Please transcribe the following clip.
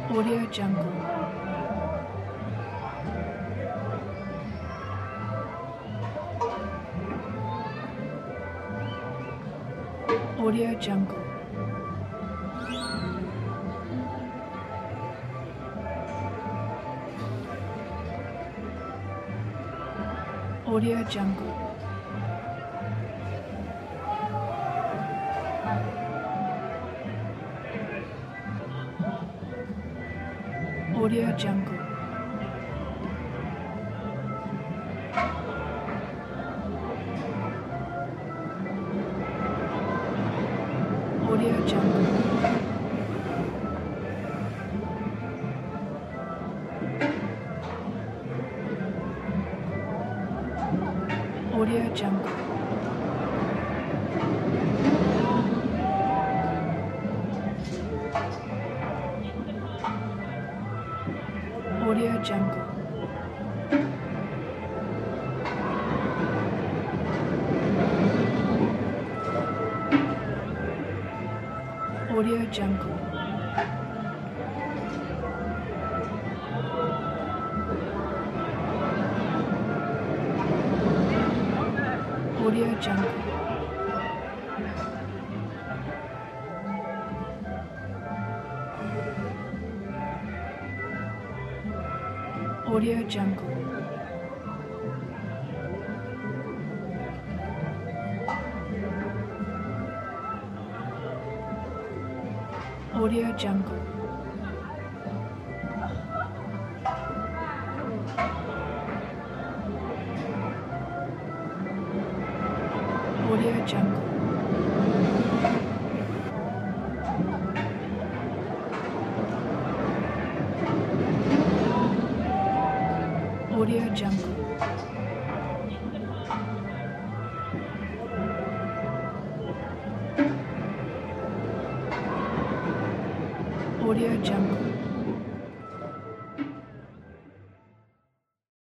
Audio Jungle. Audio Jungle. Audio Jungle. Audio Jungle. Audio Jungle. Audio Jungle. Audio Jungle. Audio Jungle. Audio Jungle. Audio Jungle. Audio Jungle. Audio Jungle. Audio Jungle. Audio Jungle.